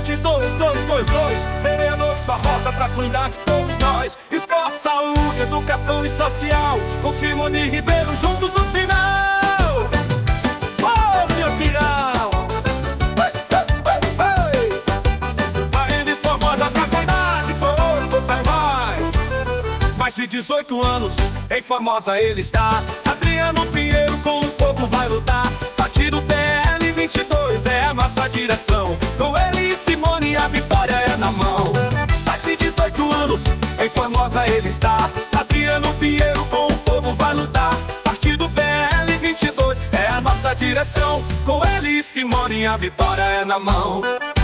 22-222, vereador de Formosa pra cuidar de todos nós. Esporte, saúde, educação e social, com Simone Ribeiro juntos no final. Oh, minha piral! Ainda em Formosa pra cuidar de todos nós. Mais de 18 anos, em Formosa ele está. Adriano Pinheiro com o povo vai lutar. Partido PL 22 é a nossa direção. Com ele e Simone a vitória é na mão. Mais de 18 anos, em Formosa ele está. Adriano Pinheiro com o povo vai lutar. Partido PL 22 é a nossa direção. Com ele e Simone a vitória é na mão.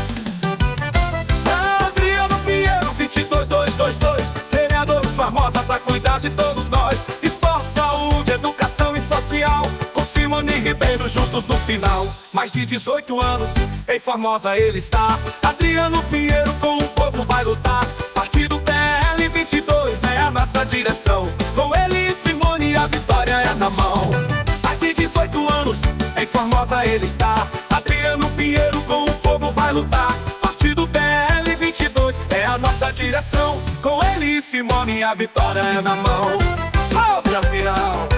Adriano Pinheiro 22-222, vereador de Formosa pra cuidar de todos nós. Esporte, saúde, educação e social, com Simone Ribeiro juntos no final. Mais de 18 anos, em Formosa ele está. Adriano Pinheiro com o povo vai lutar. Partido PL 22 é a nossa direção. Com ele e Simone a vitória é na mão. Mais de 18 anos, em Formosa ele está. Adriano Pinheiro com o povo vai lutar. Partido PL 22 é a nossa direção. Com ele e Simone a vitória é na mão. Outra final.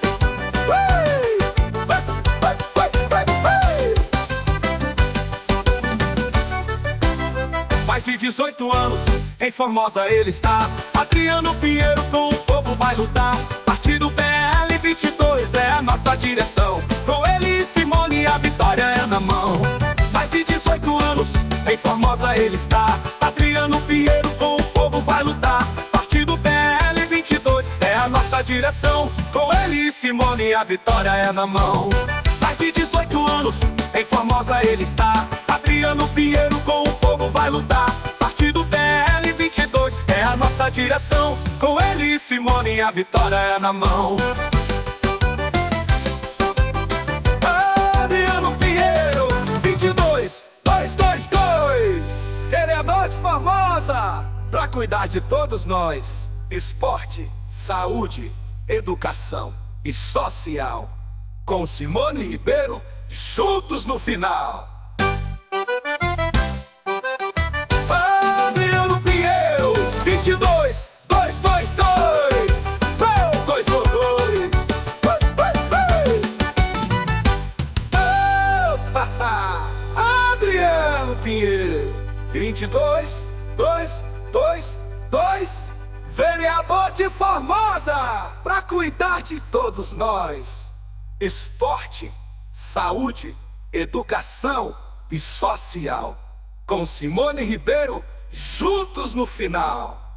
Mais de 18 anos, em Formosa ele está. Adriano Pinheiro com o povo vai lutar. Partido PL 22 é a nossa direção. Com ele e Simone a vitória é na mão. Mais de 18 anos, em Formosa ele está. Adriano Pinheiro com o povo vai lutar. Partido PL 22 é a nossa direção. Com ele e Simone a vitória é na mão. Mais de 18 anos, em Formosa ele está. Adriano Pinheiro com o povo vai lutar. Partido PL 22 é a nossa direção. Com ele e Simone a vitória é na mão. Adriano Pinheiro 22-222, vereador de Formosa pra cuidar de todos nós. Esporte, saúde, educação e social, com Simone Ribeiro juntos no final. Adriano Pinheiro 22-222, dois motores. Adriano Pinheiro 22-222, vereador de Formosa pra cuidar de todos nós. Esporte, saúde, educação e social, com Simone Ribeiro juntos no final.